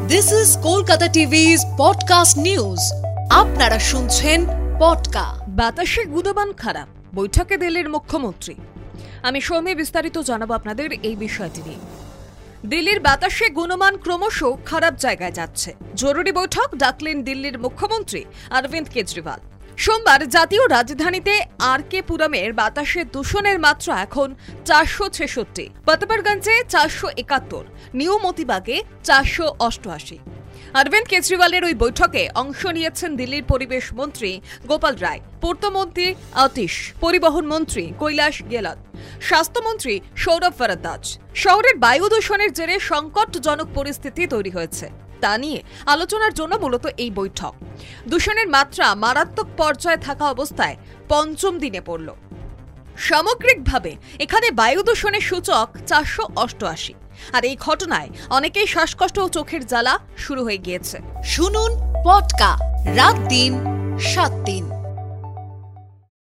This is Kolkata TV's podcast news. আপনারা শুনছেন পডকা। বাতাসে গুণমান খারাপ, বৈঠকে দিল্লির মুখ্যমন্ত্রী। আমি সৌমি বিস্তারিত জানাবো আপনাদের এই বিষয়টি নিয়ে। দিল্লির বাতাসে গুণমান ক্রমশ খারাপ জায়গায় যাচ্ছে। জরুরি বৈঠক ডাকলেন দিল্লির মুখ্যমন্ত্রী অরবিন্দ কেজরিওয়াল। সোমবার জাতীয় রাজধানীতে আর.কে. পুরমের বাতাসে দূষণের মাত্রা এখন 466, প্রতাপগঞ্জে 471, নিউ মতিবাগে 488। অরবিন্দ কেজরিওয়ালের ওই বৈঠকে অংশ নিয়েছেন দিল্লির পরিবেশ মন্ত্রী গোপাল রায়, পূর্তমন্ত্রী আতিশ, পরিবহন মন্ত্রী কৈলাশ গেহলট, স্বাস্থ্যমন্ত্রী সৌরভ ভরদ্বাজ। শহরের বায়ু দূষণের জেরে সংকটজনক পরিস্থিতি তৈরি হয়েছে, তা নিয়ে আলোচনার জন্য মূলত এই বৈঠক। দূষণের মাত্রা মারাত্মক পর্যায়ে থাকা অবস্থায় পঞ্চম দিনে পড়ল। সামগ্রিকভাবে এখানে বায়ু দূষণের সূচক 488, আর এই ঘটনায় অনেকেই শ্বাসকষ্ট ও চোখের জ্বালা শুরু হয়ে গিয়েছে। শুনুন পডকা রাত দিন 7 দিন।